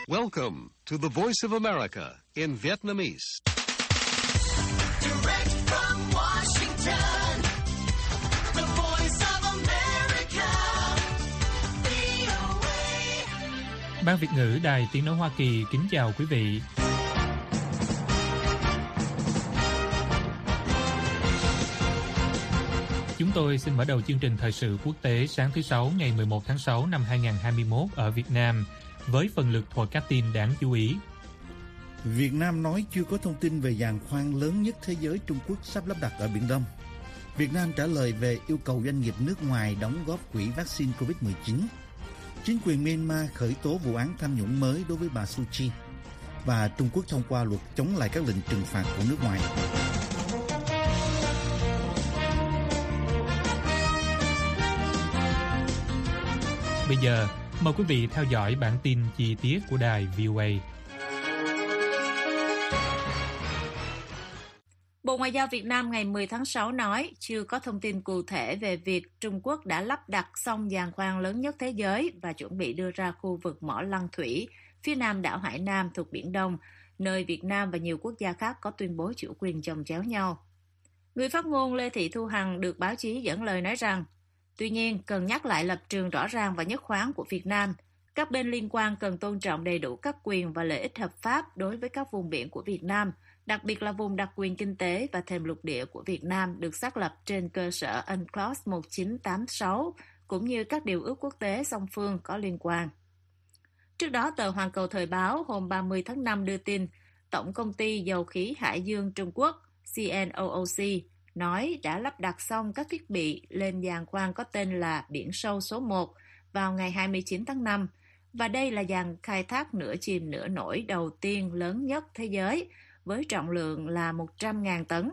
Welcome to the Voice of America in Vietnamese. Direct from Washington, the Voice of America, VOA. Ban Việt ngữ Đài Tiếng nói Hoa Kỳ kính chào quý vị. Chúng tôi xin mở đầu chương trình thời sự quốc tế sáng thứ Sáu ngày 11 tháng 6 năm 2021 ở Việt Nam với phần lược thuật các tin đáng chú ý. Việt Nam nói chưa có thông tin về giàn khoan lớn nhất thế giới Trung Quốc sắp lắp đặt ở Biển Đông. Việt Nam trả lời về yêu cầu doanh nghiệp nước ngoài đóng góp quỹ vaccine COVID-19. Chính quyền Myanmar khởi tố vụ án tham nhũng mới đối với bà Suu Kyi. Và Trung Quốc thông qua luật chống lại các lệnh trừng phạt của nước ngoài. Bây giờ, mời quý vị theo dõi bản tin chi tiết của đài VOA. Bộ Ngoại giao Việt Nam ngày 10 tháng 6 nói chưa có thông tin cụ thể về việc Trung Quốc đã lắp đặt xong giàn khoan lớn nhất thế giới và chuẩn bị đưa ra khu vực mỏ Lăng Thủy, phía nam đảo Hải Nam thuộc Biển Đông, nơi Việt Nam và nhiều quốc gia khác có tuyên bố chủ quyền chồng chéo nhau. Người phát ngôn Lê Thị Thu Hằng được báo chí dẫn lời nói rằng, tuy nhiên, cần nhắc lại lập trường rõ ràng và nhất quán của Việt Nam. Các bên liên quan cần tôn trọng đầy đủ các quyền và lợi ích hợp pháp đối với các vùng biển của Việt Nam, đặc biệt là vùng đặc quyền kinh tế và thềm lục địa của Việt Nam được xác lập trên cơ sở UNCLOS 1986, cũng như các điều ước quốc tế song phương có liên quan. Trước đó, tờ Hoàn Cầu Thời báo hôm 30 tháng 5 đưa tin, Tổng công ty Dầu khí Hải dương Trung Quốc CNOOC nói đã lắp đặt xong các thiết bị lên giàn khoan có tên là Biển Sâu số 1 vào ngày 29 tháng 5, và đây là giàn khai thác nửa chìm nửa nổi đầu tiên lớn nhất thế giới, với trọng lượng là 100.000 tấn.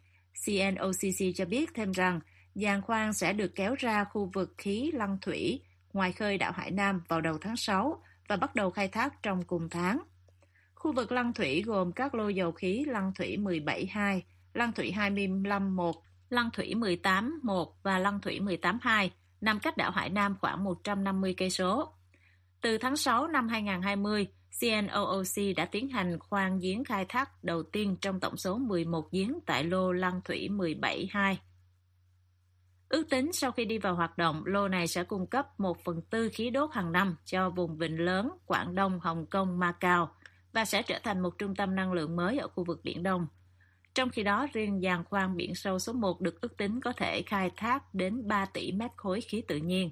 CNOOC cho biết thêm rằng, giàn khoan sẽ được kéo ra khu vực khí Lăng Thủy, ngoài khơi đảo Hải Nam vào đầu tháng 6 và bắt đầu khai thác trong cùng tháng. Khu vực Lăng Thủy gồm các lô dầu khí Lăng Thủy 17-2, Lăng Thủy 25-1, Lăng Thủy 18-1 và Lăng Thủy 18-2, nằm cách đảo Hải Nam khoảng 150 cây số. Từ tháng 6 năm 2020, CNOOC đã tiến hành khoan giếng khai thác đầu tiên trong tổng số 11 giếng tại lô Lăng Thủy 17-2. Ước tính sau khi đi vào hoạt động, lô này sẽ cung cấp 1/4 khí đốt hàng năm cho vùng vịnh lớn Quảng Đông, Hồng Kông, Macau và sẽ trở thành một trung tâm năng lượng mới ở khu vực Biển Đông. Trong khi đó, riêng giàn khoan Biển Sâu số 1 được ước tính có thể khai thác đến 3 tỷ mét khối khí tự nhiên.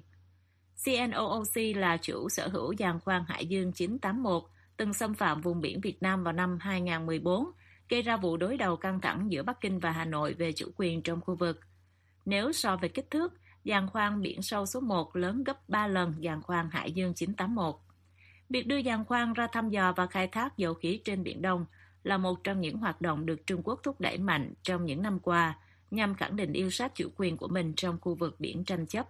CNOOC là chủ sở hữu giàn khoan Hải dương 981, từng xâm phạm vùng biển Việt Nam vào năm 2014, gây ra vụ đối đầu căng thẳng giữa Bắc Kinh và Hà Nội về chủ quyền trong khu vực. Nếu so về kích thước, giàn khoan Biển Sâu số 1 lớn gấp 3 lần giàn khoan Hải dương 981. Việc đưa giàn khoan ra thăm dò và khai thác dầu khí trên Biển Đông là một trong những hoạt động được Trung Quốc thúc đẩy mạnh trong những năm qua nhằm khẳng định yêu sách chủ quyền của mình trong khu vực biển tranh chấp.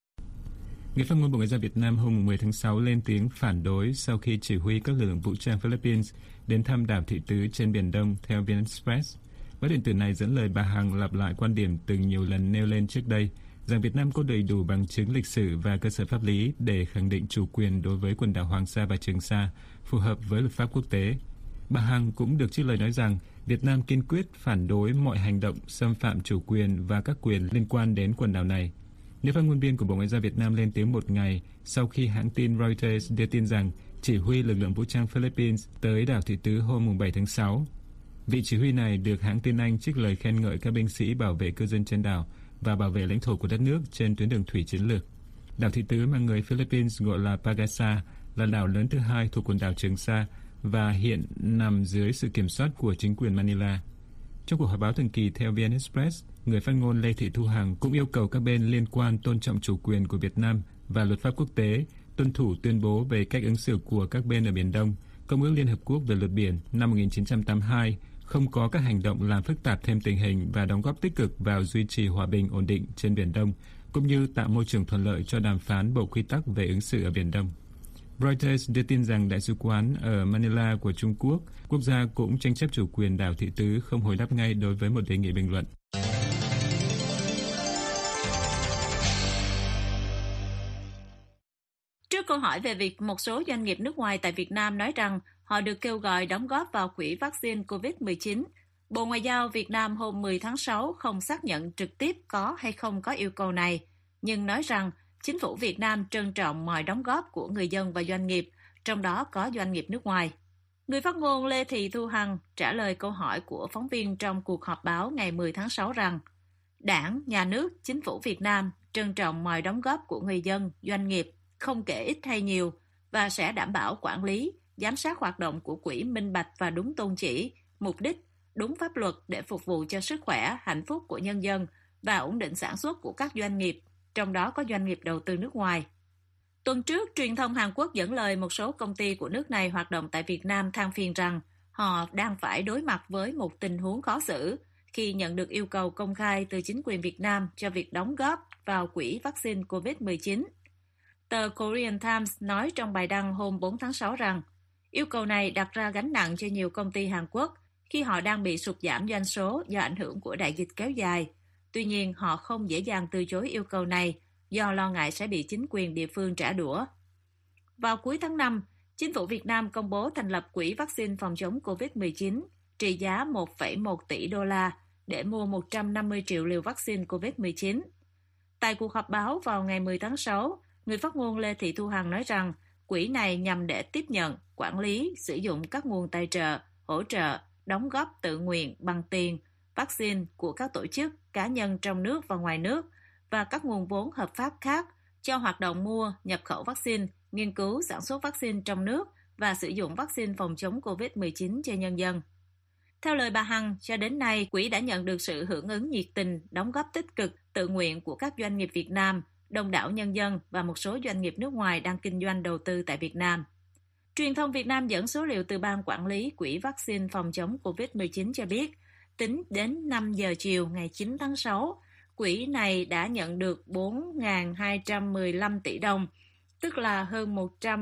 Người phát ngôn Bộ Ngoại giao Việt Nam hôm 10 tháng 6 lên tiếng phản đối sau khi chỉ huy các lực lượng vũ trang Philippines đến thăm đảo Thị Tứ trên Biển Đông theo VnExpress. Báo điện tử này dẫn lời bà Hằng lặp lại quan điểm từng nhiều lần nêu lên trước đây rằng Việt Nam có đầy đủ bằng chứng lịch sử và cơ sở pháp lý để khẳng định chủ quyền đối với quần đảo Hoàng Sa và Trường Sa, phù hợp với luật pháp quốc tế. Bà Hằng cũng được trích lời nói rằng Việt Nam kiên quyết phản đối mọi hành động xâm phạm chủ quyền và các quyền liên quan đến quần đảo này. Nữ phát ngôn viên của Bộ Ngoại giao Việt Nam lên tiếng một ngày sau khi hãng tin Reuters đưa tin rằng chỉ huy lực lượng vũ trang Philippines tới đảo Thị Tứ hôm 7 tháng 6. Vị chỉ huy này được hãng tin Anh trích lời khen ngợi các binh sĩ bảo vệ cư dân trên đảo và bảo vệ lãnh thổ của đất nước trên tuyến đường thủy chiến lược. Đảo Thị Tứ mà người Philippines gọi là Pagasa là đảo lớn thứ hai thuộc quần đảo Trường Sa và hiện nằm dưới sự kiểm soát của chính quyền Manila. Trong cuộc họp báo thường kỳ theo VnExpress, người phát ngôn Lê Thị Thu Hằng cũng yêu cầu các bên liên quan tôn trọng chủ quyền của Việt Nam và luật pháp quốc tế, tuân thủ tuyên bố về cách ứng xử của các bên ở Biển Đông, Công ước Liên Hợp Quốc về luật biển năm 1982, không có các hành động làm phức tạp thêm tình hình và đóng góp tích cực vào duy trì hòa bình ổn định trên Biển Đông, cũng như tạo môi trường thuận lợi cho đàm phán bộ quy tắc về ứng xử ở Biển Đông. Reuters đưa tin rằng Đại sứ quán ở Manila của Trung Quốc, quốc gia cũng tranh chấp chủ quyền đảo Thị Tứ, không hồi đáp ngay đối với một đề nghị bình luận. Trước câu hỏi về việc một số doanh nghiệp nước ngoài tại Việt Nam nói rằng họ được kêu gọi đóng góp vào quỹ vaccine COVID-19, Bộ Ngoại giao Việt Nam hôm 10 tháng 6 không xác nhận trực tiếp có hay không có yêu cầu này, nhưng nói rằng chính phủ Việt Nam trân trọng mọi đóng góp của người dân và doanh nghiệp, trong đó có doanh nghiệp nước ngoài. Người phát ngôn Lê Thị Thu Hằng trả lời câu hỏi của phóng viên trong cuộc họp báo ngày 10 tháng 6 rằng Đảng, Nhà nước, Chính phủ Việt Nam trân trọng mọi đóng góp của người dân, doanh nghiệp, không kể ít hay nhiều, và sẽ đảm bảo quản lý, giám sát hoạt động của quỹ minh bạch và đúng tôn chỉ, mục đích, đúng pháp luật để phục vụ cho sức khỏe, hạnh phúc của nhân dân và ổn định sản xuất của các doanh nghiệp, trong đó có doanh nghiệp đầu tư nước ngoài. Tuần trước, truyền thông Hàn Quốc dẫn lời một số công ty của nước này hoạt động tại Việt Nam than phiền rằng họ đang phải đối mặt với một tình huống khó xử khi nhận được yêu cầu công khai từ chính quyền Việt Nam cho việc đóng góp vào quỹ vaccine COVID-19. Tờ Korean Times nói trong bài đăng hôm 4 tháng 6 rằng yêu cầu này đặt ra gánh nặng cho nhiều công ty Hàn Quốc khi họ đang bị sụt giảm doanh số do ảnh hưởng của đại dịch kéo dài. Tuy nhiên, họ không dễ dàng từ chối yêu cầu này do lo ngại sẽ bị chính quyền địa phương trả đũa. Vào cuối tháng 5, Chính phủ Việt Nam công bố thành lập quỹ vaccine phòng chống COVID-19 trị giá 1,1 tỷ đô la để mua 150 triệu liều vaccine COVID-19. Tại cuộc họp báo vào ngày 10 tháng 6, người phát ngôn Lê Thị Thu Hằng nói rằng quỹ này nhằm để tiếp nhận, quản lý, sử dụng các nguồn tài trợ, hỗ trợ, đóng góp tự nguyện bằng tiền, vaccine của các tổ chức, cá nhân trong nước và ngoài nước và các nguồn vốn hợp pháp khác cho hoạt động mua, nhập khẩu vaccine, nghiên cứu sản xuất vaccine trong nước và sử dụng vaccine phòng chống COVID-19 cho nhân dân. Theo lời bà Hằng, cho đến nay, quỹ đã nhận được sự hưởng ứng nhiệt tình, đóng góp tích cực, tự nguyện của các doanh nghiệp Việt Nam, đông đảo nhân dân và một số doanh nghiệp nước ngoài đang kinh doanh đầu tư tại Việt Nam. Truyền thông Việt Nam dẫn số liệu từ Ban Quản lý Quỹ Vaccine phòng chống COVID-19 cho biết, tính đến 5 giờ chiều ngày 9 tháng 6, quỹ này đã nhận được 4.215 tỷ đồng, tức là hơn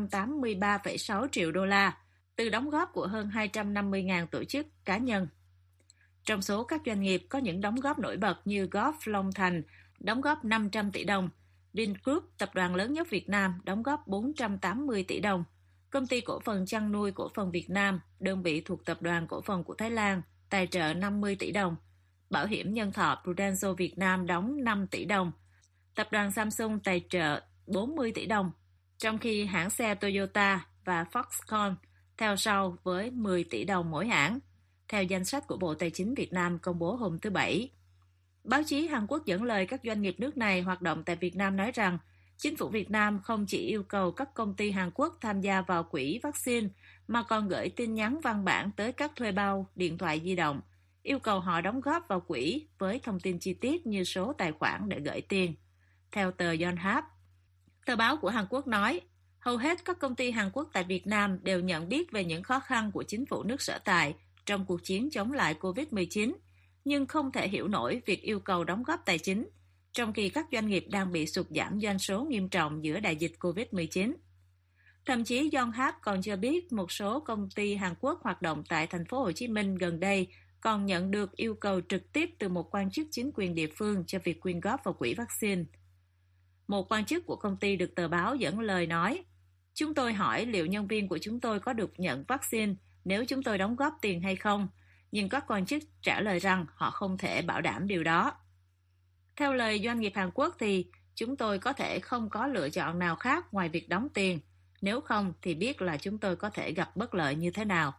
183,6 triệu đô la, từ đóng góp của hơn 250.000 tổ chức cá nhân. Trong số các doanh nghiệp có những đóng góp nổi bật như Golf Long Thành đóng góp 500 tỷ đồng, Vingroup, tập đoàn lớn nhất Việt Nam, đóng góp 480 tỷ đồng, Công ty cổ phần chăn nuôi cổ phần Việt Nam, đơn vị thuộc tập đoàn cổ phần của Thái Lan, tài trợ 50 tỷ đồng, Bảo hiểm nhân thọ Prudential Việt Nam đóng 5 tỷ đồng, tập đoàn Samsung tài trợ 40 tỷ đồng, trong khi hãng xe Toyota và Foxconn theo sau với 10 tỷ đồng mỗi hãng, theo danh sách của Bộ Tài chính Việt Nam công bố hôm thứ Bảy. Báo chí Hàn Quốc dẫn lời các doanh nghiệp nước này hoạt động tại Việt Nam nói rằng chính phủ Việt Nam không chỉ yêu cầu các công ty Hàn Quốc tham gia vào quỹ vaccine mà còn gửi tin nhắn văn bản tới các thuê bao điện thoại di động, yêu cầu họ đóng góp vào quỹ với thông tin chi tiết như số tài khoản để gửi tiền. Theo tờ Yonhap, tờ báo của Hàn Quốc nói, hầu hết các công ty Hàn Quốc tại Việt Nam đều nhận biết về những khó khăn của chính phủ nước sở tại trong cuộc chiến chống lại COVID-19, nhưng không thể hiểu nổi việc yêu cầu đóng góp tài chính, trong khi các doanh nghiệp đang bị sụt giảm doanh số nghiêm trọng giữa đại dịch COVID-19. Thậm chí Yonhap còn cho biết một số công ty Hàn Quốc hoạt động tại thành phố Hồ Chí Minh gần đây còn nhận được yêu cầu trực tiếp từ một quan chức chính quyền địa phương cho việc quyên góp vào quỹ vaccine. Một quan chức của công ty được tờ báo dẫn lời nói, chúng tôi hỏi liệu nhân viên của chúng tôi có được nhận vaccine nếu chúng tôi đóng góp tiền hay không, nhưng các quan chức trả lời rằng họ không thể bảo đảm điều đó. Theo lời doanh nghiệp Hàn Quốc thì chúng tôi có thể không có lựa chọn nào khác ngoài việc đóng tiền, nếu không thì biết là chúng tôi có thể gặp bất lợi như thế nào.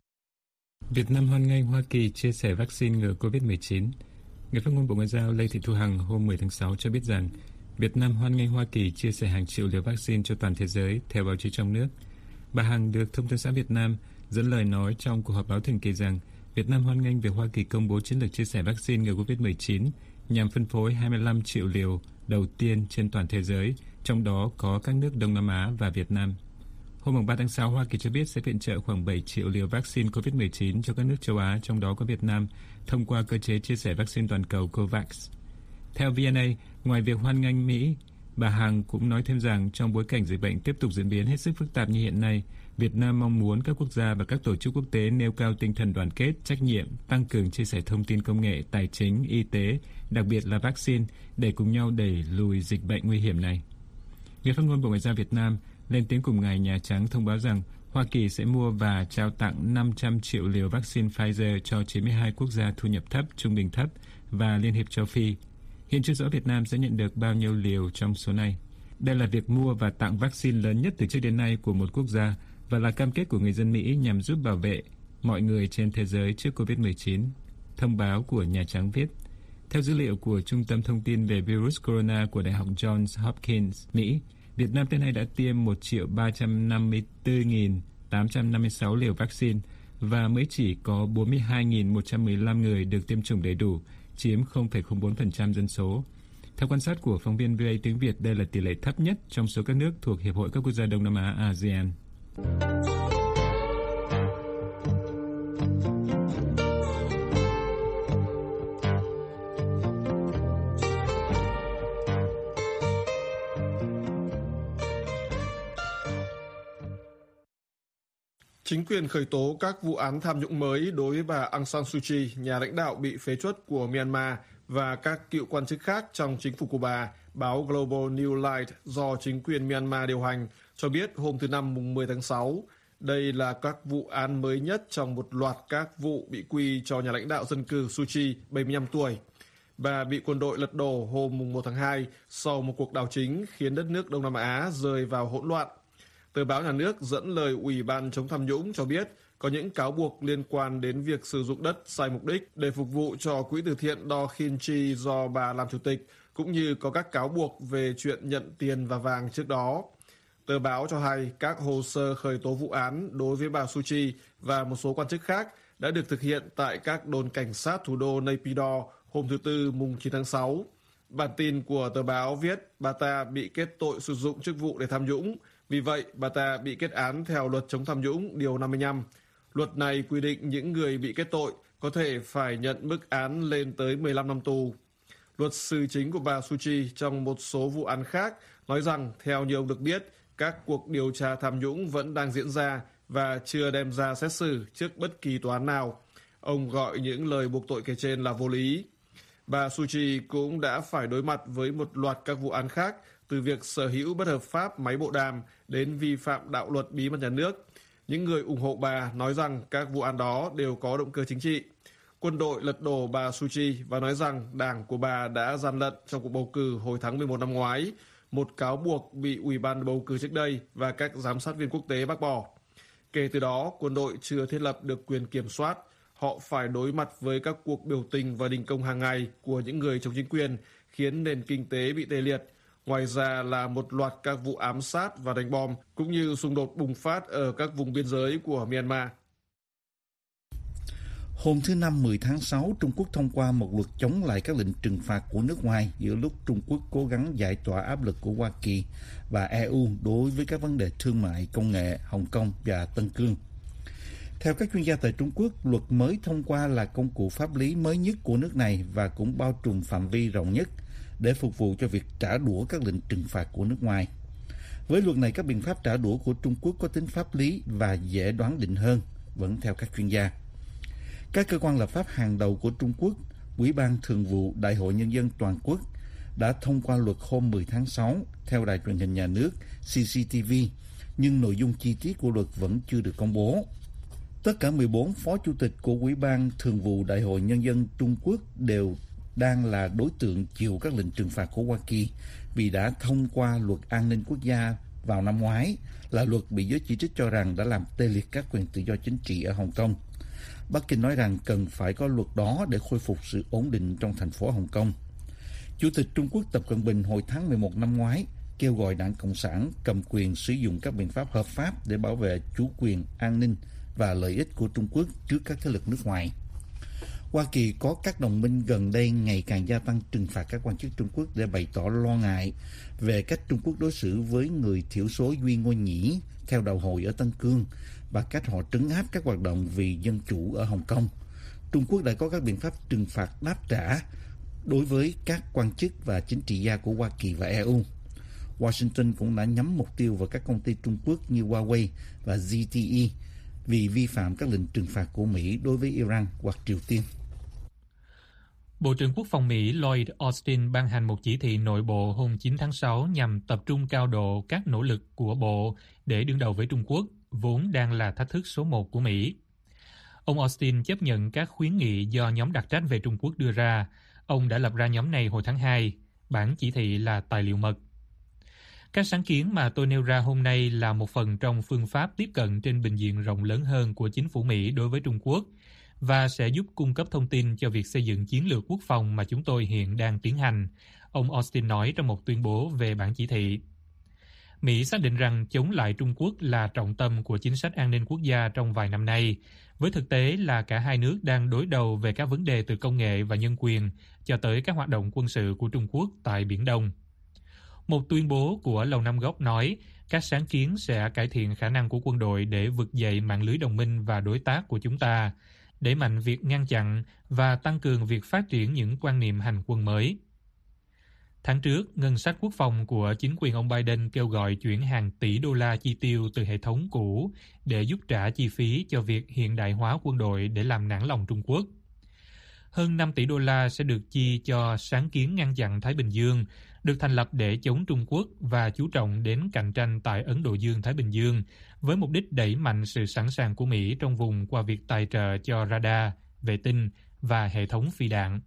Việt Nam hoan nghênh Hoa Kỳ chia sẻ vaccine ngừa COVID-19. Người phát ngôn Bộ Ngoại giao Lê Thị Thu Hằng hôm 10 tháng 6 cho biết rằng Việt Nam hoan nghênh Hoa Kỳ chia sẻ hàng triệu liều vaccine cho toàn thế giới theo báo chí trong nước. Bà Hằng được Thông tấn xã Việt Nam dẫn lời nói trong cuộc họp báo thường kỳ rằng Việt Nam hoan nghênh việc Hoa Kỳ công bố chiến lược chia sẻ vaccine ngừa COVID-19 nhằm phân phối 25 triệu liều đầu tiên trên toàn thế giới, trong đó có các nước Đông Nam Á và Việt Nam. Hôm 3 tháng 6, Hoa Kỳ cho biết sẽ viện trợ khoảng 7 triệu liều vaccine COVID-19 cho các nước châu Á, trong đó có Việt Nam, thông qua cơ chế chia sẻ vaccine toàn cầu COVAX. Theo VNA, ngoài việc hoan nghênh Mỹ, bà Hằng cũng nói thêm rằng trong bối cảnh dịch bệnh tiếp tục diễn biến hết sức phức tạp như hiện nay, Việt Nam mong muốn các quốc gia và các tổ chức quốc tế nêu cao tinh thần đoàn kết, trách nhiệm, tăng cường chia sẻ thông tin công nghệ, tài chính, y tế, đặc biệt là vaccine, để cùng nhau đẩy lùi dịch bệnh nguy hiểm này. Người phát ngôn Bộ Ngoại giao Việt Nam, Lên tiếng cùng ngày, Nhà Trắng thông báo rằng Hoa Kỳ sẽ mua và trao tặng 500 triệu liều vaccine Pfizer cho 92 quốc gia thu nhập thấp, trung bình thấp và Liên hiệp châu Phi. Hiện chưa rõ Việt Nam sẽ nhận được bao nhiêu liều trong số này. Đây là việc mua và tặng vaccine lớn nhất từ trước đến nay của một quốc gia và là cam kết của người dân Mỹ nhằm giúp bảo vệ mọi người trên thế giới trước COVID-19. Thông báo của Nhà Trắng viết, theo dữ liệu của Trung tâm Thông tin về virus corona của Đại học Johns Hopkins, Mỹ, Việt Nam tới nay đã tiêm 1.354.856 liều vaccine và mới chỉ có 42.115 người được tiêm chủng đầy đủ, chiếm 0,04% dân số. Theo quan sát của phóng viên VOA tiếng Việt, đây là tỷ lệ thấp nhất trong số các nước thuộc Hiệp hội các quốc gia Đông Nam Á ASEAN. Chính quyền khởi tố các vụ án tham nhũng mới đối với bà Aung San Suu Kyi, nhà lãnh đạo bị phế truất của Myanmar, và các cựu quan chức khác trong chính phủ của bà. Báo Global New Light do chính quyền Myanmar điều hành cho biết hôm thứ Năm mùng 10 tháng 6, đây là các vụ án mới nhất trong một loạt các vụ bị quy cho nhà lãnh đạo dân cử Suu Kyi, 75 tuổi. Bà bị quân đội lật đổ hôm mùng 1 tháng 2 sau một cuộc đảo chính khiến đất nước Đông Nam Á rơi vào hỗn loạn. Tờ báo nhà nước dẫn lời Ủy ban chống tham nhũng cho biết có những cáo buộc liên quan đến việc sử dụng đất sai mục đích để phục vụ cho quỹ từ thiện Do Khin Chi do bà làm chủ tịch, cũng như có các cáo buộc về chuyện nhận tiền và vàng trước đó. Tờ báo cho hay các hồ sơ khởi tố vụ án đối với bà Suu Kyi và một số quan chức khác đã được thực hiện tại các đồn cảnh sát thủ đô Naypyidaw hôm thứ Tư mùng 9 tháng 6. Bản tin của tờ báo viết bà ta bị kết tội sử dụng chức vụ để tham nhũng. Vì vậy, bà ta bị kết án theo luật chống tham nhũng điều 55. Luật này quy định những người bị kết tội có thể phải nhận mức án lên tới 15 năm tù. Luật sư chính của bà Suu Kyi trong một số vụ án khác nói rằng, theo như ông được biết, các cuộc điều tra tham nhũng vẫn đang diễn ra và chưa đem ra xét xử trước bất kỳ tòa án nào. Ông gọi những lời buộc tội kể trên là vô lý. Bà Suu Kyi cũng đã phải đối mặt với một loạt các vụ án khác, từ việc sở hữu bất hợp pháp máy bộ đàm đến vi phạm đạo luật bí mật nhà nước. Những người ủng hộ bà nói rằng các vụ án đó đều có động cơ chính trị. Quân đội lật đổ bà Suu Kyi và nói rằng đảng của bà đã gian lận trong cuộc bầu cử hồi tháng 11 năm ngoái, một cáo buộc bị Ủy ban bầu cử trước đây và các giám sát viên quốc tế bác bỏ. Kể từ đó, quân đội chưa thiết lập được quyền kiểm soát. Họ phải đối mặt với các cuộc biểu tình và đình công hàng ngày của những người chống chính quyền, khiến nền kinh tế bị tê liệt. Ngoài ra là một loạt các vụ ám sát và đánh bom, cũng như xung đột bùng phát ở các vùng biên giới của Myanmar. Hôm thứ Năm 10 tháng 6, Trung Quốc thông qua một luật chống lại các lệnh trừng phạt của nước ngoài giữa lúc Trung Quốc cố gắng giải tỏa áp lực của Hoa Kỳ và EU đối với các vấn đề thương mại, công nghệ, Hồng Kông và Tân Cương. Theo các chuyên gia tại Trung Quốc, luật mới thông qua là công cụ pháp lý mới nhất của nước này và cũng bao trùm phạm vi rộng nhất để phục vụ cho việc trả đũa các lệnh trừng phạt của nước ngoài. Với luật này, các biện pháp trả đũa của Trung Quốc có tính pháp lý và dễ đoán định hơn, vẫn theo các chuyên gia. Các cơ quan lập pháp hàng đầu của Trung Quốc, Ủy ban Thường vụ Đại hội Nhân dân Toàn quốc, đã thông qua luật hôm 10 tháng 6 theo đài truyền hình nhà nước CCTV, nhưng nội dung chi tiết của luật vẫn chưa được công bố. Tất cả 14 phó chủ tịch của Ủy ban Thường vụ Đại hội Nhân dân Trung Quốc đều đang là đối tượng chịu các lệnh trừng phạt của Hoa Kỳ vì đã thông qua luật an ninh quốc gia vào năm ngoái, là luật bị giới chỉ trích cho rằng đã làm tê liệt các quyền tự do chính trị ở Hồng Kông. Bắc Kinh nói rằng cần phải có luật đó để khôi phục sự ổn định trong thành phố Hồng Kông. Chủ tịch Trung Quốc Tập Cận Bình hồi tháng 11 năm ngoái kêu gọi Đảng Cộng sản cầm quyền sử dụng các biện pháp hợp pháp để bảo vệ chủ quyền, an ninh và lợi ích của Trung Quốc trước các thế lực nước ngoài. Hoa Kỳ có các đồng minh gần đây ngày càng gia tăng trừng phạt các quan chức Trung Quốc để bày tỏ lo ngại về cách Trung Quốc đối xử với người thiểu số Duy Ngô Nhĩ theo đạo Hồi ở Tân Cương và cách họ trấn áp các hoạt động vì dân chủ ở Hồng Kông. Trung Quốc đã có các biện pháp trừng phạt đáp trả đối với các quan chức và chính trị gia của Hoa Kỳ và EU. Washington cũng đã nhắm mục tiêu vào các công ty Trung Quốc như Huawei và ZTE vì vi phạm các lệnh trừng phạt của Mỹ đối với Iran hoặc Triều Tiên. Bộ trưởng Quốc phòng Mỹ Lloyd Austin ban hành một chỉ thị nội bộ hôm 9 tháng 6 nhằm tập trung cao độ các nỗ lực của Bộ để đương đầu với Trung Quốc, vốn đang là thách thức số 1 của Mỹ. Ông Austin chấp nhận các khuyến nghị do nhóm đặc trách về Trung Quốc đưa ra. Ông đã lập ra nhóm này hồi tháng 2. Bản chỉ thị là tài liệu mật. Các sáng kiến mà tôi nêu ra hôm nay là một phần trong phương pháp tiếp cận trên bình diện rộng lớn hơn của chính phủ Mỹ đối với Trung Quốc và sẽ giúp cung cấp thông tin cho việc xây dựng chiến lược quốc phòng mà chúng tôi hiện đang tiến hành, ông Austin nói trong một tuyên bố về bản chỉ thị. Mỹ xác định rằng chống lại Trung Quốc là trọng tâm của chính sách an ninh quốc gia trong vài năm nay, với thực tế là cả hai nước đang đối đầu về các vấn đề từ công nghệ và nhân quyền cho tới các hoạt động quân sự của Trung Quốc tại Biển Đông. Một tuyên bố của Lầu Năm Góc nói các sáng kiến sẽ cải thiện khả năng của quân đội để vực dậy mạng lưới đồng minh và đối tác của chúng ta, đẩy mạnh việc ngăn chặn và tăng cường việc phát triển những quan niệm hành quân mới. Tháng trước, ngân sách quốc phòng của chính quyền ông Biden kêu gọi chuyển hàng tỷ đô la chi tiêu từ hệ thống cũ để giúp trả chi phí cho việc hiện đại hóa quân đội để làm nản lòng Trung Quốc. Hơn 5 tỷ đô la sẽ được chi cho sáng kiến ngăn chặn Thái Bình Dương, được thành lập để chống Trung Quốc và chú trọng đến cạnh tranh tại Ấn Độ Dương-Thái Bình Dương, với mục đích đẩy mạnh sự sẵn sàng của Mỹ trong vùng qua việc tài trợ cho radar, vệ tinh và hệ thống phi đạn.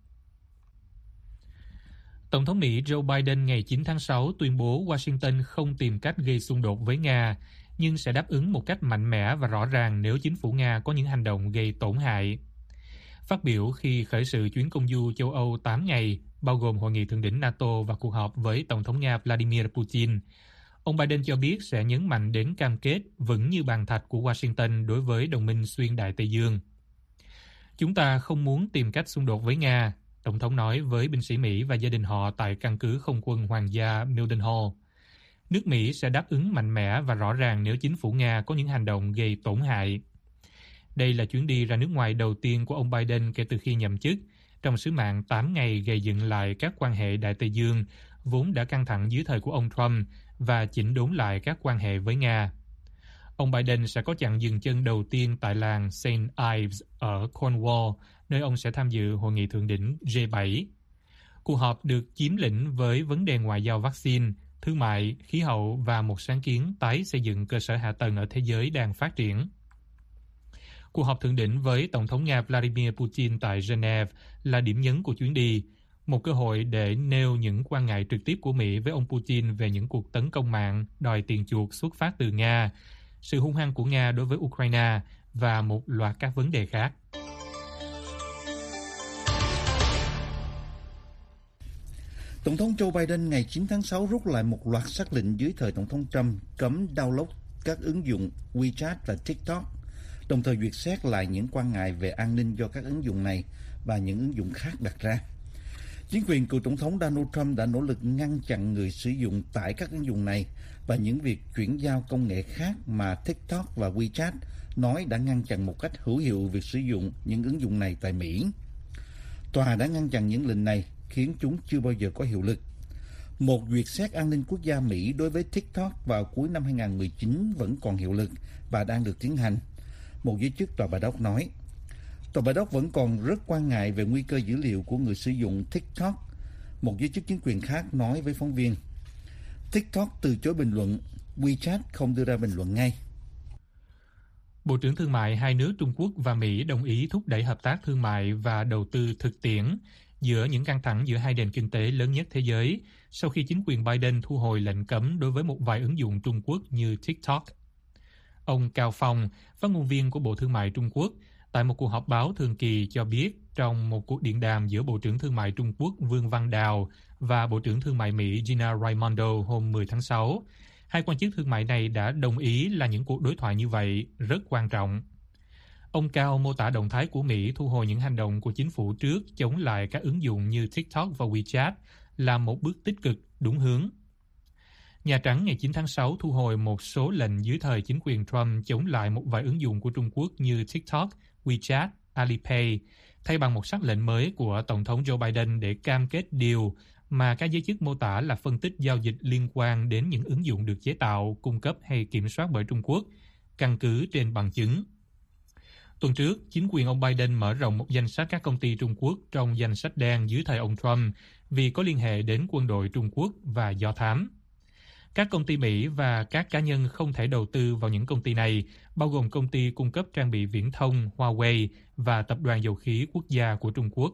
Tổng thống Mỹ Joe Biden ngày 9 tháng 6 tuyên bố Washington không tìm cách gây xung đột với Nga, nhưng sẽ đáp ứng một cách mạnh mẽ và rõ ràng nếu chính phủ Nga có những hành động gây tổn hại. Phát biểu khi khởi sự chuyến công du châu Âu 8 ngày, bao gồm hội nghị thượng đỉnh NATO và cuộc họp với Tổng thống Nga Vladimir Putin, ông Biden cho biết sẽ nhấn mạnh đến cam kết vững như bàn thạch của Washington đối với đồng minh xuyên Đại Tây Dương. Chúng ta không muốn tìm cách xung đột với Nga, Tổng thống nói với binh sĩ Mỹ và gia đình họ tại căn cứ không quân Hoàng gia Mildenhall. Nước Mỹ sẽ đáp ứng mạnh mẽ và rõ ràng nếu chính phủ Nga có những hành động gây tổn hại. Đây là chuyến đi ra nước ngoài đầu tiên của ông Biden kể từ khi nhậm chức, trong sứ mạng 8 ngày gây dựng lại các quan hệ Đại Tây Dương, vốn đã căng thẳng dưới thời của ông Trump, và chỉnh đốn lại các quan hệ với Nga. Ông Biden sẽ có chặng dừng chân đầu tiên tại làng St. Ives ở Cornwall, nơi ông sẽ tham dự hội nghị thượng đỉnh G7. Cuộc họp được chiếm lĩnh với vấn đề ngoại giao vaccine, thương mại, khí hậu và một sáng kiến tái xây dựng cơ sở hạ tầng ở thế giới đang phát triển. Cuộc họp thượng đỉnh với Tổng thống Nga Vladimir Putin tại Geneva là điểm nhấn của chuyến đi, một cơ hội để nêu những quan ngại trực tiếp của Mỹ với ông Putin về những cuộc tấn công mạng đòi tiền chuộc xuất phát từ Nga, sự hung hăng của Nga đối với Ukraine và một loạt các vấn đề khác. Tổng thống Joe Biden ngày 9 tháng 6 rút lại một loạt sắc lệnh dưới thời Tổng thống Trump cấm download các ứng dụng WeChat và TikTok, đồng thời duyệt xét lại những quan ngại về an ninh do các ứng dụng này và những ứng dụng khác đặt ra. Chính quyền cựu Tổng thống Donald Trump đã nỗ lực ngăn chặn người sử dụng tải các ứng dụng này và những việc chuyển giao công nghệ khác mà TikTok và WeChat nói đã ngăn chặn một cách hữu hiệu việc sử dụng những ứng dụng này tại Mỹ. Tòa đã ngăn chặn những lệnh này khiến chúng chưa bao giờ có hiệu lực. Một duyệt xét an ninh quốc gia Mỹ đối với TikTok vào cuối năm 2019 vẫn còn hiệu lực và đang được tiến hành, một giới chức tòa Bạch Ốc nói. Tòa Bạch Ốc vẫn còn rất quan ngại về nguy cơ dữ liệu của người sử dụng TikTok, một giới chức chính quyền khác nói với phóng viên. TikTok từ chối bình luận, WeChat không đưa ra bình luận ngay. Bộ trưởng Thương mại hai nước Trung Quốc và Mỹ đồng ý thúc đẩy hợp tác thương mại và đầu tư thực tiễn giữa những căng thẳng giữa hai nền kinh tế lớn nhất thế giới sau khi chính quyền Biden thu hồi lệnh cấm đối với một vài ứng dụng Trung Quốc như TikTok. Ông Cao Phong, phát ngôn viên của Bộ Thương mại Trung Quốc, tại một cuộc họp báo thường kỳ cho biết trong một cuộc điện đàm giữa Bộ trưởng Thương mại Trung Quốc Vương Văn Đào và Bộ trưởng Thương mại Mỹ Gina Raimondo hôm 10 tháng 6, hai quan chức thương mại này đã đồng ý là những cuộc đối thoại như vậy rất quan trọng. Ông Cao mô tả động thái của Mỹ thu hồi những hành động của chính phủ trước chống lại các ứng dụng như TikTok và WeChat là một bước tích cực đúng hướng. Nhà Trắng ngày 9 tháng 6 thu hồi một số lệnh dưới thời chính quyền Trump chống lại một vài ứng dụng của Trung Quốc như TikTok, WeChat, Alipay, thay bằng một sắc lệnh mới của Tổng thống Joe Biden để cam kết điều mà các giới chức mô tả là phân tích giao dịch liên quan đến những ứng dụng được chế tạo, cung cấp hay kiểm soát bởi Trung Quốc, căn cứ trên bằng chứng. Tuần trước, chính quyền ông Biden mở rộng một danh sách các công ty Trung Quốc trong danh sách đen dưới thời ông Trump vì có liên hệ đến quân đội Trung Quốc và do thám. Các công ty Mỹ và các cá nhân không thể đầu tư vào những công ty này, bao gồm công ty cung cấp trang bị viễn thông Huawei và Tập đoàn Dầu khí Quốc gia của Trung Quốc.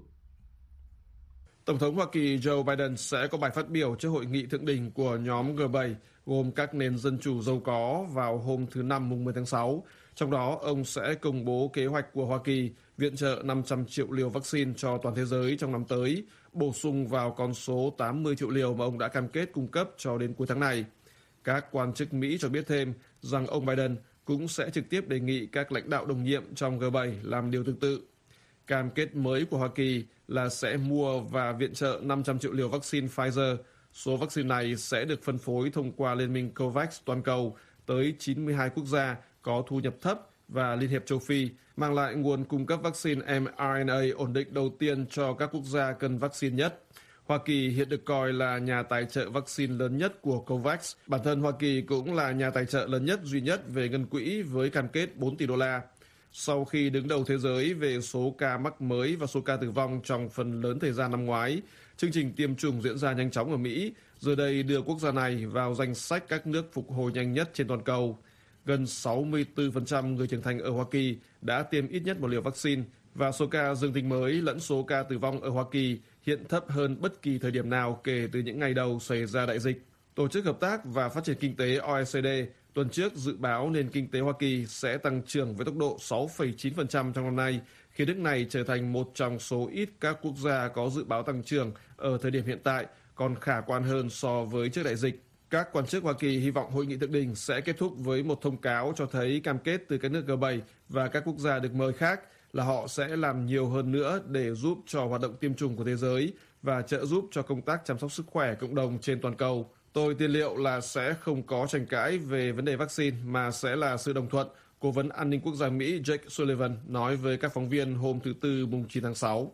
Tổng thống Hoa Kỳ Joe Biden sẽ có bài phát biểu trước hội nghị thượng đỉnh của nhóm G7 gồm các nền dân chủ giàu có vào hôm thứ Năm mùng 10 tháng 6. Trong đó, ông sẽ công bố kế hoạch của Hoa Kỳ viện trợ 500 triệu liều vaccine cho toàn thế giới trong năm tới, bổ sung vào con số 80 triệu liều mà ông đã cam kết cung cấp cho đến cuối tháng này. Các quan chức Mỹ cho biết thêm rằng ông Biden cũng sẽ trực tiếp đề nghị các lãnh đạo đồng nhiệm trong G7 làm điều tương tự. Cam kết mới của Hoa Kỳ là sẽ mua và viện trợ 500 triệu liều vaccine Pfizer. Số vaccine này sẽ được phân phối thông qua Liên minh COVAX toàn cầu tới 92 quốc gia có thu nhập thấp và Liên hiệp châu Phi, mang lại nguồn cung cấp vaccine mRNA ổn định đầu tiên cho các quốc gia cần vaccine nhất. Hoa Kỳ hiện được coi là nhà tài trợ vaccine lớn nhất của COVAX. Bản thân Hoa Kỳ cũng là nhà tài trợ lớn nhất duy nhất về ngân quỹ với cam kết 4 tỷ đô la. Sau khi đứng đầu thế giới về số ca mắc mới và số ca tử vong trong phần lớn thời gian năm ngoái, chương trình tiêm chủng diễn ra nhanh chóng ở Mỹ, giờ đây đưa quốc gia này vào danh sách các nước phục hồi nhanh nhất trên toàn cầu. Gần 64% người trưởng thành ở Hoa Kỳ đã tiêm ít nhất một liều vaccine và số ca dương tính mới lẫn số ca tử vong ở Hoa Kỳ hiện thấp hơn bất kỳ thời điểm nào kể từ những ngày đầu xảy ra đại dịch. Tổ chức Hợp tác và Phát triển Kinh tế OECD tuần trước dự báo nền kinh tế Hoa Kỳ sẽ tăng trưởng với tốc độ 6,9% trong năm nay, khi nước này trở thành một trong số ít các quốc gia có dự báo tăng trưởng ở thời điểm hiện tại, còn khả quan hơn so với trước đại dịch. Các quan chức Hoa Kỳ hy vọng hội nghị thượng đỉnh sẽ kết thúc với một thông cáo cho thấy cam kết từ các nước G7 và các quốc gia được mời khác là họ sẽ làm nhiều hơn nữa để giúp cho hoạt động tiêm chủng của thế giới và trợ giúp cho công tác chăm sóc sức khỏe cộng đồng trên toàn cầu. Tôi tiên liệu là sẽ không có tranh cãi về vấn đề vaccine mà sẽ là sự đồng thuận, Cố vấn an ninh quốc gia Mỹ Jake Sullivan nói với các phóng viên hôm thứ Tư mùng 9 tháng 6.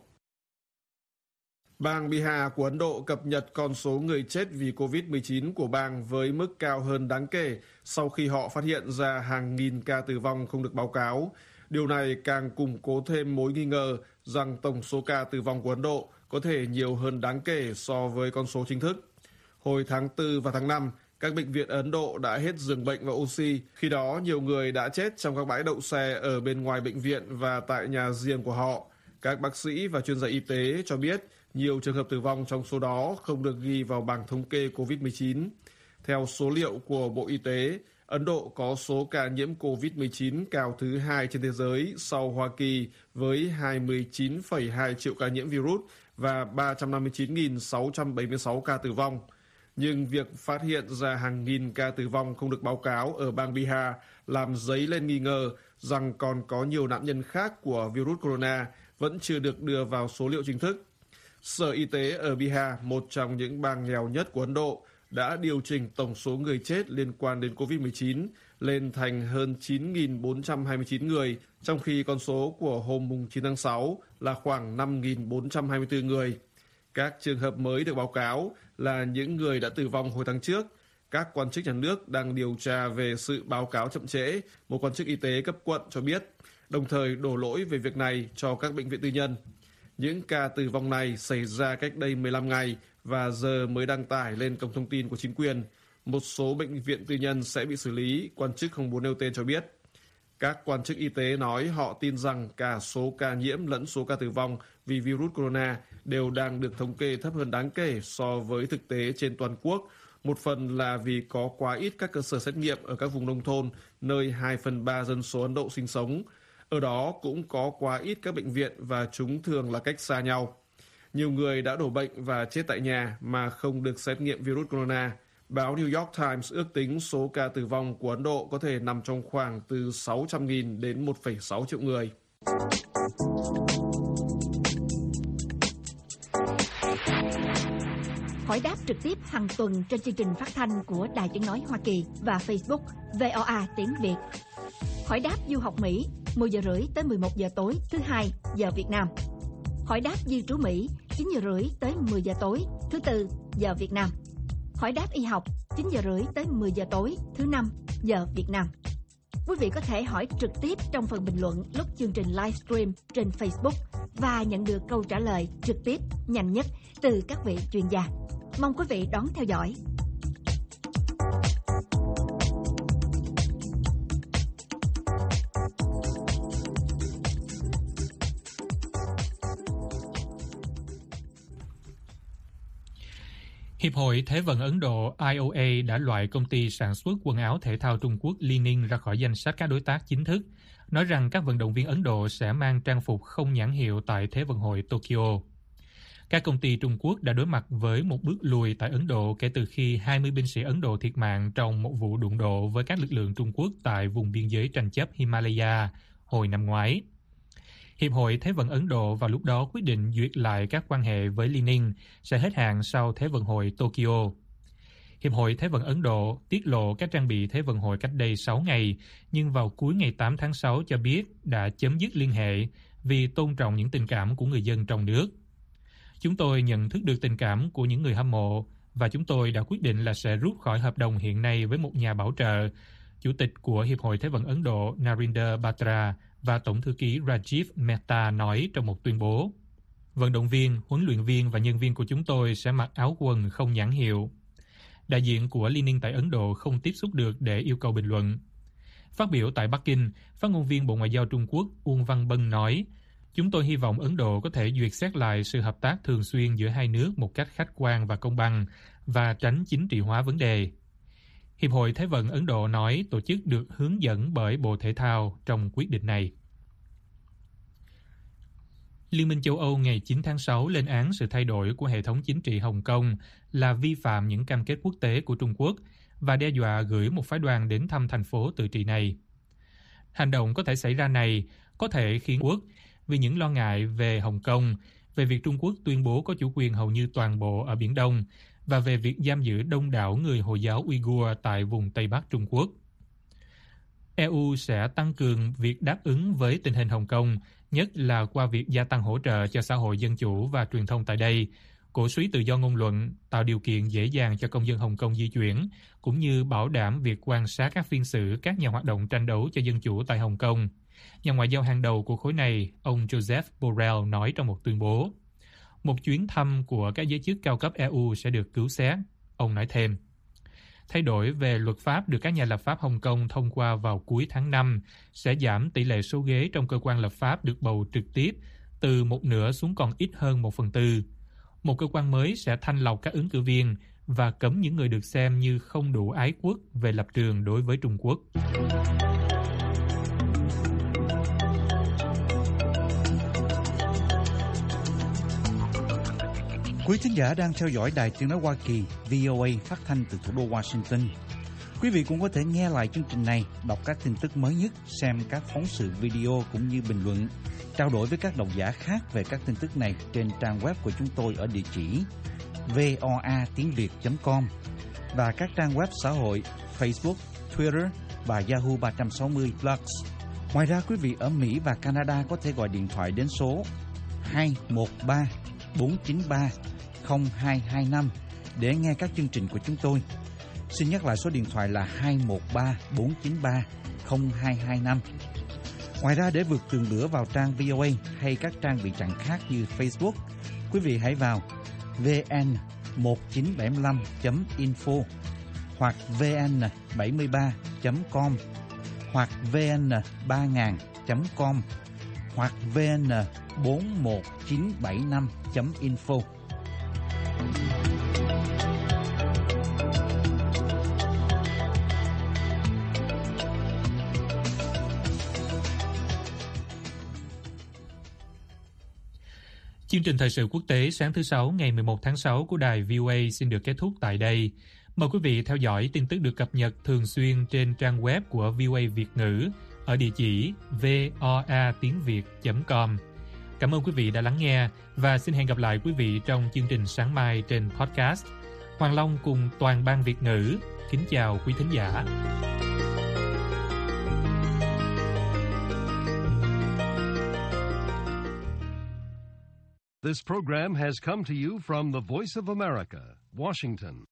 Bang Bihar của Ấn Độ cập nhật con số người chết vì COVID-19 của bang với mức cao hơn đáng kể sau khi họ phát hiện ra hàng nghìn ca tử vong không được báo cáo. Điều này càng củng cố thêm mối nghi ngờ rằng tổng số ca tử vong của Ấn Độ có thể nhiều hơn đáng kể so với con số chính thức. Hồi tháng 4 và tháng 5, các bệnh viện Ấn Độ đã hết giường bệnh và oxy. Khi đó, nhiều người đã chết trong các bãi đậu xe ở bên ngoài bệnh viện và tại nhà riêng của họ. Các bác sĩ và chuyên gia y tế cho biết nhiều trường hợp tử vong trong số đó không được ghi vào bảng thống kê COVID-19. Theo số liệu của Bộ Y tế, Ấn Độ có số ca nhiễm COVID-19 cao thứ hai trên thế giới sau Hoa Kỳ với 29,2 triệu ca nhiễm virus và 359.676 ca tử vong. Nhưng việc phát hiện ra hàng nghìn ca tử vong không được báo cáo ở bang Bihar làm dấy lên nghi ngờ rằng còn có nhiều nạn nhân khác của virus corona vẫn chưa được đưa vào số liệu chính thức. Sở Y tế ở Bihar, một trong những bang nghèo nhất của Ấn Độ, đã điều chỉnh tổng số người chết liên quan đến COVID-19 lên thành hơn 9.429 người, trong khi con số của hôm 9 tháng 6 là khoảng 5.424 người. Các trường hợp mới được báo cáo là những người đã tử vong hồi tháng trước. Các quan chức nhà nước đang điều tra về sự báo cáo chậm trễ, một quan chức y tế cấp quận cho biết, đồng thời đổ lỗi về việc này cho các bệnh viện tư nhân. Những ca tử vong này xảy ra cách đây 15 ngày và giờ mới đăng tải lên cổng thông tin của chính quyền. Một số bệnh viện tư nhân sẽ bị xử lý, quan chức không muốn nêu tên cho biết. Các quan chức y tế nói họ tin rằng cả số ca nhiễm lẫn số ca tử vong vì virus corona đều đang được thống kê thấp hơn đáng kể so với thực tế trên toàn quốc. Một phần là vì có quá ít các cơ sở xét nghiệm ở các vùng nông thôn, nơi 2/3 dân số Ấn Độ sinh sống. Ở đó cũng có quá ít các bệnh viện và chúng thường là cách xa nhau. Nhiều người đã đổ bệnh và chết tại nhà mà không được xét nghiệm virus corona. Báo New York Times ước tính số ca tử vong của Ấn Độ có thể nằm trong khoảng từ 600.000 đến 1,6 triệu người. Hỏi đáp trực tiếp hàng tuần trên chương trình phát thanh của Đài Tiếng nói Hoa Kỳ và Facebook VOA tiếng Việt. Hỏi đáp du học Mỹ 10 giờ rưỡi tới 11 giờ tối thứ Hai giờ Việt Nam. Hỏi đáp di trú Mỹ 9 giờ rưỡi tới 10 giờ tối thứ Tư giờ Việt Nam. Hỏi đáp y học 9 giờ rưỡi tới 10 giờ tối thứ Năm giờ Việt Nam. Quý vị có thể hỏi trực tiếp trong phần bình luận lúc chương trình livestream trên Facebook và nhận được câu trả lời trực tiếp nhanh nhất từ các vị chuyên gia. Mong quý vị đón theo dõi. Hiệp hội Thế vận Ấn Độ IOA đã loại công ty sản xuất quần áo thể thao Trung Quốc Li-Ning ra khỏi danh sách các đối tác chính thức, nói rằng các vận động viên Ấn Độ sẽ mang trang phục không nhãn hiệu tại Thế vận hội Tokyo. Các công ty Trung Quốc đã đối mặt với một bước lùi tại Ấn Độ kể từ khi 20 binh sĩ Ấn Độ thiệt mạng trong một vụ đụng độ với các lực lượng Trung Quốc tại vùng biên giới tranh chấp Himalaya hồi năm ngoái. Hiệp hội Thế vận Ấn Độ vào lúc đó quyết định duyệt lại các quan hệ với Li-Ning sẽ hết hạn sau Thế vận hội Tokyo. Hiệp hội Thế vận Ấn Độ tiết lộ các trang bị Thế vận hội cách đây 6 ngày, nhưng vào cuối ngày 8 tháng 6 cho biết đã chấm dứt liên hệ vì tôn trọng những tình cảm của người dân trong nước. Chúng tôi nhận thức được tình cảm của những người hâm mộ và chúng tôi đã quyết định là sẽ rút khỏi hợp đồng hiện nay với một nhà bảo trợ, Chủ tịch của Hiệp hội Thế vận Ấn Độ Narinder Batra và Tổng thư ký Rajiv Mehta nói trong một tuyên bố. Vận động viên, huấn luyện viên và nhân viên của chúng tôi sẽ mặc áo quần không nhãn hiệu. Đại diện của Li-Ning tại Ấn Độ không tiếp xúc được để yêu cầu bình luận. Phát biểu tại Bắc Kinh, phát ngôn viên Bộ Ngoại giao Trung Quốc Uông Văn Bân nói, chúng tôi hy vọng Ấn Độ có thể duyệt xét lại sự hợp tác thường xuyên giữa hai nước một cách khách quan và công bằng và tránh chính trị hóa vấn đề. Hiệp hội Thế vận Ấn Độ nói tổ chức được hướng dẫn bởi Bộ Thể thao trong quyết định này. Liên minh châu Âu ngày 9 tháng 6 lên án sự thay đổi của hệ thống chính trị Hồng Kông là vi phạm những cam kết quốc tế của Trung Quốc và đe dọa gửi một phái đoàn đến thăm thành phố tự trị này. Hành động có thể xảy ra này có thể khiến Quốc vì những lo ngại về Hồng Kông, về việc Trung Quốc tuyên bố có chủ quyền hầu như toàn bộ ở Biển Đông và về việc giam giữ đông đảo người Hồi giáo Uyghur tại vùng Tây Bắc Trung Quốc. EU sẽ tăng cường việc đáp ứng với tình hình Hồng Kông, nhất là qua việc gia tăng hỗ trợ cho xã hội dân chủ và truyền thông tại đây, cổ suý tự do ngôn luận, tạo điều kiện dễ dàng cho công dân Hồng Kông di chuyển, cũng như bảo đảm việc quan sát các phiên xử các nhà hoạt động tranh đấu cho dân chủ tại Hồng Kông. Nhà ngoại giao hàng đầu của khối này, ông Joseph Borrell nói trong một tuyên bố. Một chuyến thăm của các giới chức cao cấp EU sẽ được cứu xét, ông nói thêm. Thay đổi về luật pháp được các nhà lập pháp Hồng Kông thông qua vào cuối tháng 5 sẽ giảm tỷ lệ số ghế trong cơ quan lập pháp được bầu trực tiếp từ một nửa xuống còn ít hơn 1/4. Một cơ quan mới sẽ thanh lọc các ứng cử viên và cấm những người được xem như không đủ ái quốc về lập trường đối với Trung Quốc. Quý thính giả đang theo dõi Đài Tiếng nói Hoa Kỳ VOA phát thanh từ thủ đô Washington. Quý vị cũng có thể nghe lại chương trình này, đọc các tin tức mới nhất, xem các phóng sự video cũng như bình luận, trao đổi với các độc giả khác về các tin tức này trên trang web của chúng tôi ở địa chỉ voatiengviet.com và các trang web xã hội Facebook, Twitter và Yahoo 360 Plus. Ngoài ra, quý vị ở Mỹ và Canada có thể gọi điện thoại đến số 213 493 0225 để nghe các chương trình của chúng tôi. Xin nhắc lại số điện thoại là 213 493 0225. Ngoài ra, để vượt tường lửa vào trang VOA hay các trang bị chặn khác như Facebook, quý vị hãy vào vn1975.info hoặc vn73.com hoặc vn3000.com hoặc vn41975.info. Chương trình thời sự quốc tế sáng thứ Sáu ngày 11 tháng 6 của đài VOA xin được kết thúc tại đây. Mời quý vị theo dõi tin tức được cập nhật thường xuyên trên trang web của VOA Việt ngữ ở địa chỉ voatiengviet.com. Cảm ơn quý vị đã lắng nghe và xin hẹn gặp lại quý vị trong chương trình sáng mai trên podcast. Hoàng Long cùng toàn ban Việt ngữ kính chào quý thính giả. This program has come to you from the Voice of America, Washington.